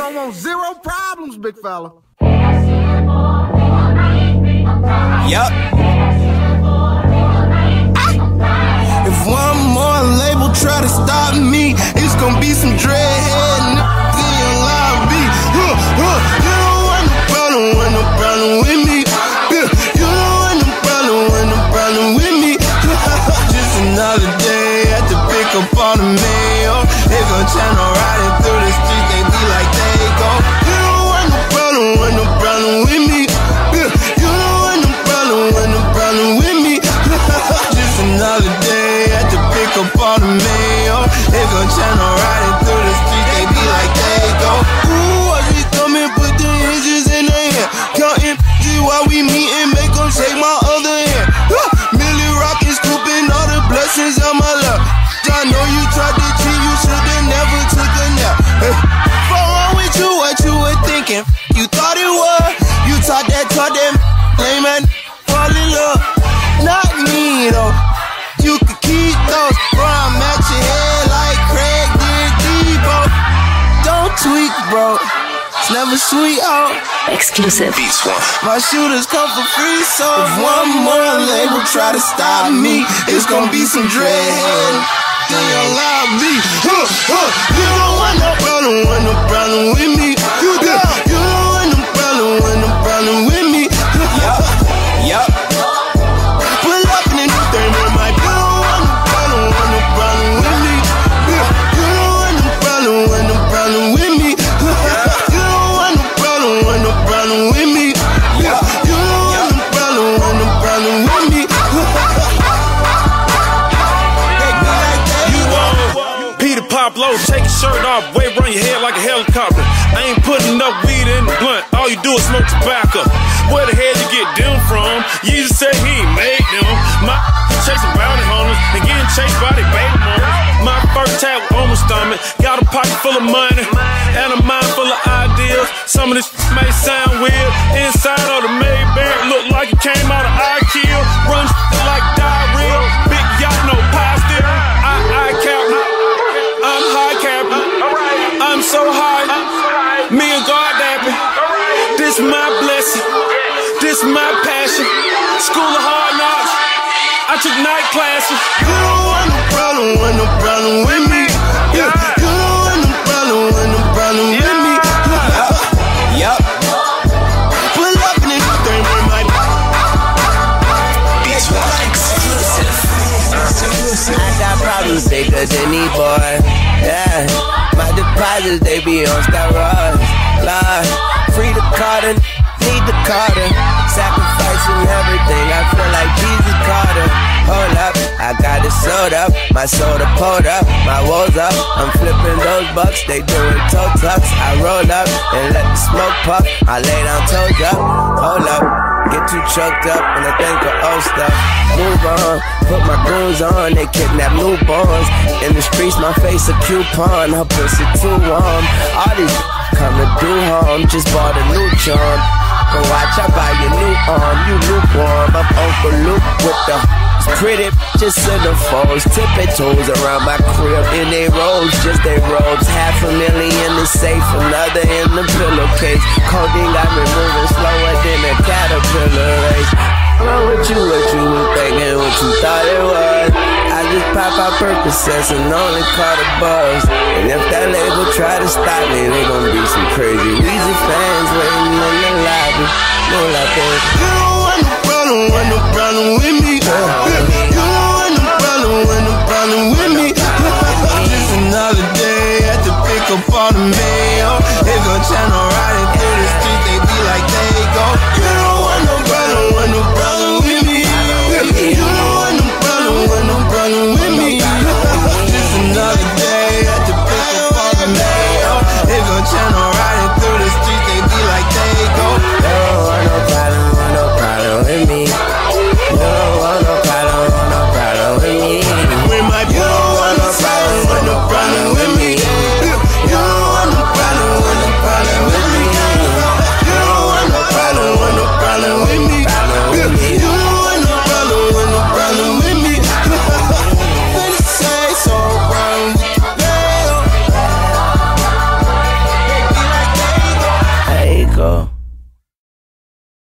don't want zero problems, big fella. Yup. If one more label try to stop me, it's gonna be some dreadhead niggas in your lobby. You don't want no problem with me. You don't want no problem with me. Just another day at the pick up on the mail. They gon' channel riding through the streets, they be like they go. You don't want no problem with me. You don't want no problem with me. Just another day at the pick up on the mail. They gon' channel riding through the streets, they be like they go. Ooh, I just come and put the hinges in their hand. Counting while we meet and make them shake my other hand. Millie rockin', scooping all the blessings on my lap. I know you tried to cheat, you should've never took a nap. What's wrong with you, what you were thinking? You thought it was, you taught that lame man, fall in love. Not me though, you could keep those. Bro, I'm at your head like Craig did Debo. Don't tweak, bro, it's never sweet out. Exclusive. My shooters come for free, so if one more label try to stop me, it's gonna be some dreadhead in your lobby. You don't want no problem with me. You don't want no problem with me. Yup. Pull up in the new thing with my. You don't want no problem with me. You don't want no problem with me. You don't want no problem with me. You don't want no problem with me. Peter Pablo, take your shirt off, wave around your head like a helicopter. I ain't putting up weed in the blunt, all you do is smoke tobacco. Where the hell you get them from? You just say he ain't made them. My chasing bounty hunters and getting chased by their baby mamas. My first tap on my stomach, got a pocket full of money and a mind full of ideas. Some of this may sound weird. Inside of the Maybach look like it came out of IKEA. Run like diarrhea, big yacht, no pie still. I cap, I'm high capping, I'm so high, me and God dapping. This my blessing, this my passion. School of hard knocks, I took night classes. You don't want no problem with me. You don't want no problem with me. Yup. Pull up in this thing with my. I got problems bigger than these boys. Yeah, my deposits they be on steroids. Lord, free the Carter, need the Carter. Sacrificing everything, I feel like Jesus Carter. Hold up, I got it sold up, my soda pulled up, my woes up. I'm flipping those bucks, they doing toe tucks. I roll up and let the smoke puff. I lay down toes up, hold up. Get too choked up when I think of old stuff. Move on, put my goons on, they kidnap newborns. In the streets, my face a coupon, her pussy too warm. All these come to do harm, just bought a new charm. Go watch, I buy your new arm, you lukewarm. I'm Uncle Luke with the pretty just centerfolds, tipping toes around my crib in they robes, just they robes. $500,000 in the safe, another in the pillowcase. Codeine got me moving slower than a caterpillar race. I don't know what you were thinking, what you thought it was. I just pop out Percocets and only caught a buzz. And if that label try to stop me, they gon' be some crazy Weezy fans waiting in the lobby. No like that. You don't want no problem with